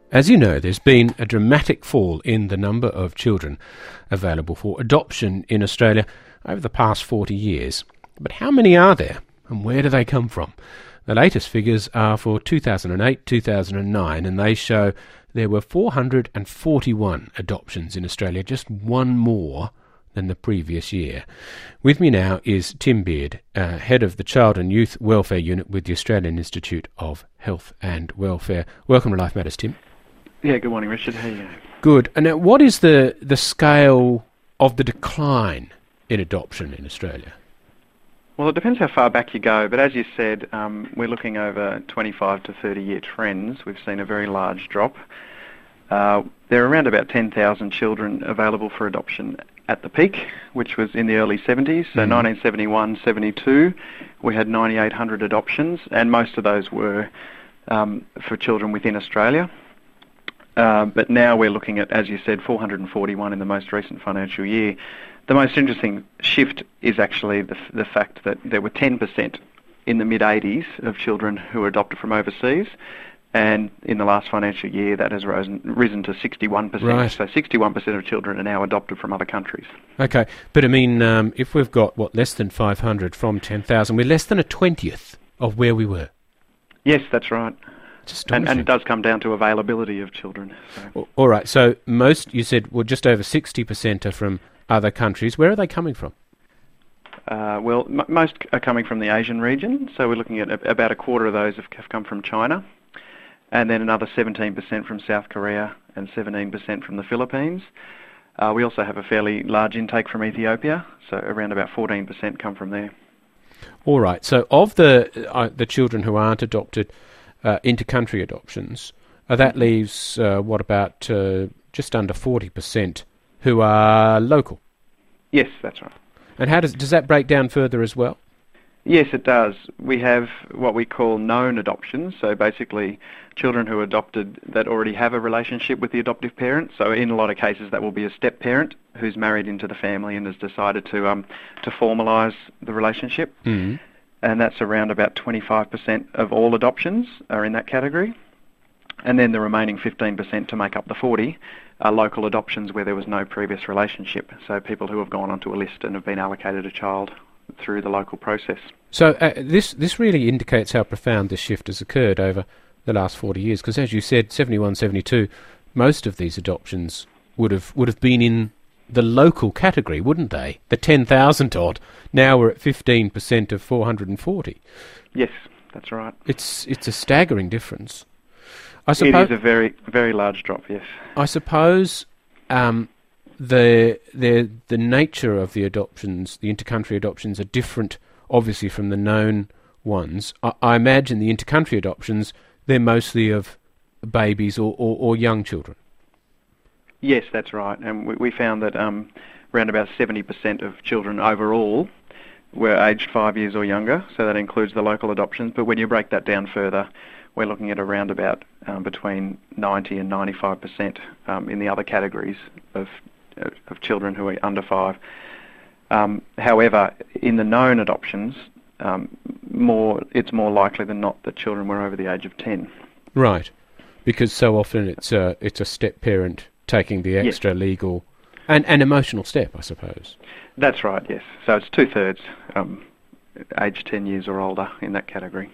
As you know, there's been a dramatic fall in the number of children available for adoption in Australia over the past 40 years. But how many are there, and where do they come from? The latest figures are for 2008-2009, and they show there were 441 adoptions in Australia, just one more than the previous year. With me now is Tim Beard, Head of the Child and Youth Welfare Unit with the Australian Institute of Health and Welfare. Welcome to Life Matters, Tim. Yeah, good morning, Richard. How are you going? Good. And now, what is the scale of the decline in adoption in Australia? Well, it depends how far back you go, but as you said, we're looking over 25 to 30-year trends. We've seen a very large drop. There are around about 10,000 children available for adoption at the peak, which was in the early 70s. So 1971-72, we had 9,800 adoptions, and most of those were for children within Australia. But now we're looking at, as you said, 441 in the most recent financial year. The most interesting shift is actually the fact that there were 10% in the mid-80s of children who were adopted from overseas, and in the last financial year that has risen to 61%. Right. So 61% of children are now adopted from other countries. Okay, but I mean, if we've got, less than 500 from 10,000, we're less than a 20th of where we were. Yes, that's right. And it does come down to availability of children. So. All right, so most, you said, just over 60% are from other countries. Where are they coming from? Most are coming from the Asian region, so we're looking at about a quarter of those have come from China, and then another 17% from South Korea and 17% from the Philippines. We also have a fairly large intake from Ethiopia, so around about 14% come from there. All right, so of the children who aren't adopted, inter-country adoptions, that leaves, about just under 40% who are local? Yes, that's right. And how does that break down further as well? Yes, it does. We have what we call known adoptions, so basically children who are adopted that already have a relationship with the adoptive parent. So in a lot of cases that will be a step-parent who's married into the family and has decided to formalise the relationship. Mm-hmm. And that's around about 25% of all adoptions are in that category. And then the remaining 15% to make up the 40 are local adoptions where there was no previous relationship. So people who have gone onto a list and have been allocated a child through the local process. So this really indicates how profound this shift has occurred over the last 40 years, because as you said, 71, 72, most of these adoptions would have been in the local category, wouldn't they? The 10,000 odd. Now we're at 15% of 440. Yes, that's right. It's a staggering difference. It is a very, very large drop, yes. I suppose the nature of the adoptions, the inter-country adoptions, are different, obviously, from the known ones. I imagine the inter-country adoptions, they're mostly of babies or young children. Yes, that's right. And we found that around about 70% of children overall were aged 5 years or younger, so that includes the local adoptions. But when you break that down further, we're looking at around about between 90 and 95% in the other categories of children who are under 5. However, in the known adoptions, it's more likely than not that children were over the age of 10. Right, because so often it's a step-parent taking the extra legal and emotional step, I suppose. That's right, yes. So it's 2/3 aged 10 years or older in that category.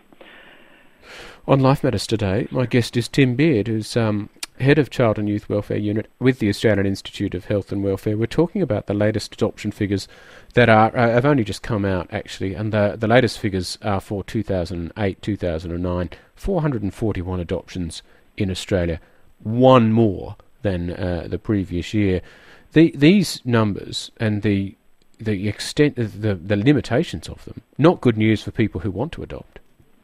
On Life Matters today, my guest is Tim Beard, who's Head of Child and Youth Welfare Unit with the Australian Institute of Health and Welfare. We're talking about the latest adoption figures that have only just come out, actually, and the latest figures are for 2008-2009, 441 adoptions in Australia, one more than the previous year. These numbers and the extent of the limitations of them, not good news for people who want to adopt.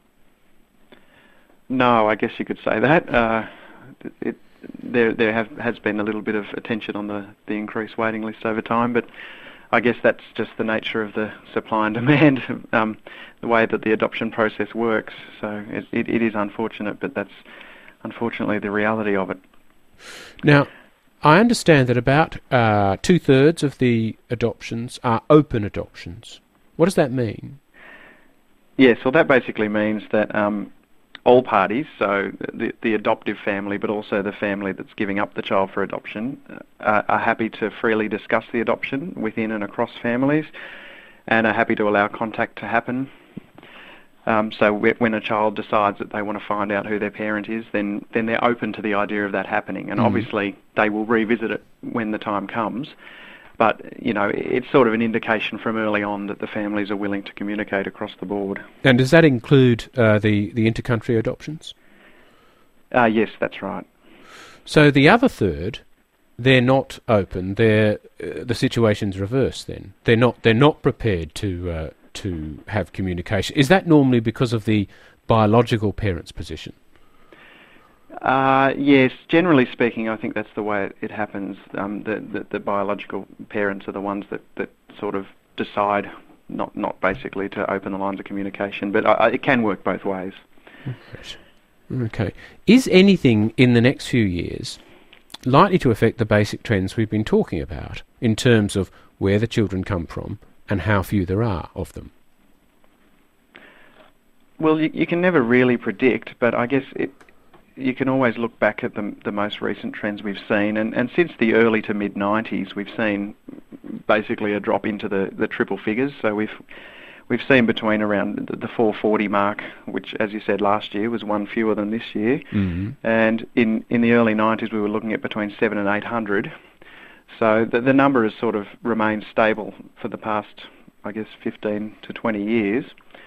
No, I guess you could say that. There has been a little bit of attention on the increased waiting list over time, but I guess that's just the nature of the supply and demand, the way that the adoption process works. So it is unfortunate, but that's unfortunately the reality of it. Now, I understand that about 2/3 of the adoptions are open adoptions. What does that mean? Yes, well that basically means that all parties, so the adoptive family, but also the family that's giving up the child for adoption, are happy to freely discuss the adoption within and across families, and are happy to allow contact to happen. So when a child decides that they want to find out who their parent is, then they're open to the idea of that happening. And obviously they will revisit it when the time comes. But, it's sort of an indication from early on that the families are willing to communicate across the board. And does that include the inter-country adoptions? Yes, that's right. So the other third, they're not open. The situation's reversed. Then they're not prepared to have communication. Is that normally because of the biological parent's position? Yes, generally speaking, I think that's the way it happens. The biological parents are the ones that sort of decide not basically to open the lines of communication, but it can work both ways. Okay. Is anything in the next few years likely to affect the basic trends we've been talking about in terms of where the children come from and how few there are of them? Well, you can never really predict, but I guess you can always look back at the most recent trends we've seen, and since the early to mid-90s, we've seen basically a drop into the triple figures. So we've seen between around the 440 mark, which, as you said, last year was one fewer than this year, and in the early 90s we were looking at between 700 and 800. So the number has sort of remained stable for the past, I guess, 15 to 20 years.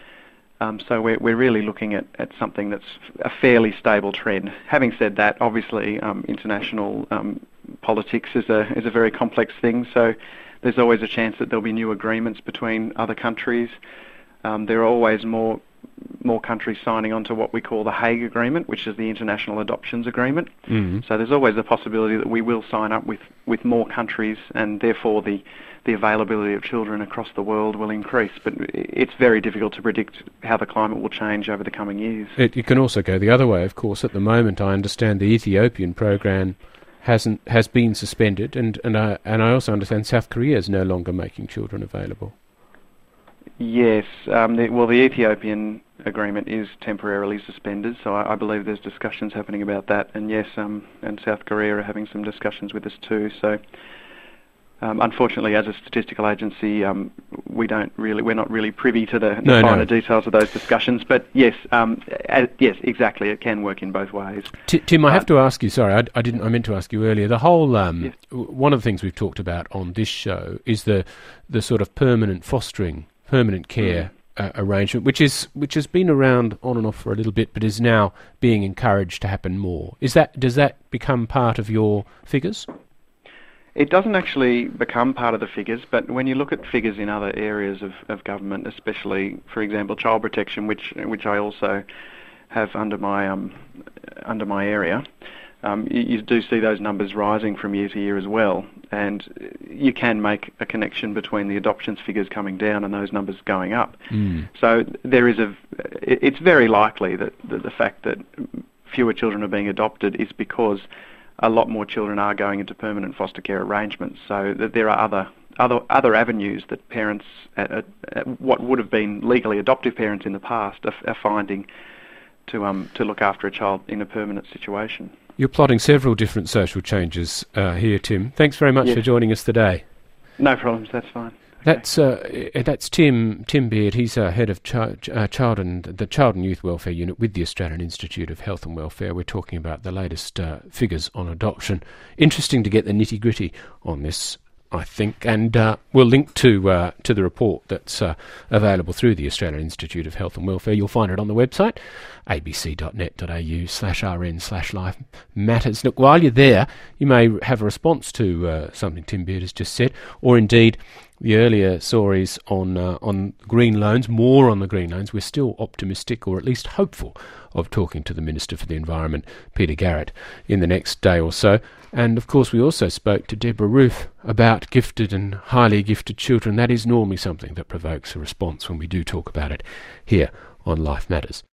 So we're really looking at something that's a fairly stable trend. Having said that, obviously international politics is a very complex thing, so there's always a chance that there'll be new agreements between other countries. There are always more countries signing on to what we call the Hague Agreement, which is the International Adoptions Agreement. So there's always a possibility that we will sign up with more countries, and therefore the availability of children across the world will increase. But it's very difficult to predict how the climate will change over the coming years. It can also go the other way, of course. At the moment, I understand the Ethiopian program has been suspended, and I also understand South Korea is no longer making children available. Yes, the Ethiopian agreement is temporarily suspended, so I believe there's discussions happening about that. And yes, and South Korea are having some discussions with us too. So, unfortunately, as a statistical agency, we're not really privy to the finer details of those discussions. But yes, yes, exactly, it can work in both ways. Tim, I have to ask you. Sorry, I meant to ask you earlier. The whole one of the things we've talked about on this show is the sort of permanent care arrangement, which has been around on and off for a little bit, but is now being encouraged to happen more. Does that become part of your figures? It doesn't actually become part of the figures, but when you look at figures in other areas of government, especially, for example, child protection, which I also have under my area, you do see those numbers rising from year to year as well, and you can make a connection between the adoptions figures coming down and those numbers going up. So it's very likely that the fact that fewer children are being adopted is because a lot more children are going into permanent foster care arrangements, so that there are other avenues that parents, at what would have been legally adoptive parents in the past, are finding to look after a child in a permanent situation. You're plotting several different social changes here, Tim. Thanks very much for joining us today. No problems, that's fine. That's Tim Beard. He's head of the Child and Youth Welfare Unit with the Australian Institute of Health and Welfare. We're talking about the latest figures on adoption. Interesting to get the nitty-gritty on this, I think, and we'll link to the report that's available through the Australian Institute of Health and Welfare. You'll find it on the website, abc.net.au/rn/life matters. Look, while you're there, you may have a response to something Tim Beard has just said, or indeed the earlier stories on green loans, more on the green loans. We're still optimistic, or at least hopeful, of talking to the Minister for the Environment, Peter Garrett, in the next day or so. And of course we also spoke to Deborah Roof about gifted and highly gifted children. That is normally something that provokes a response when we do talk about it here on Life Matters.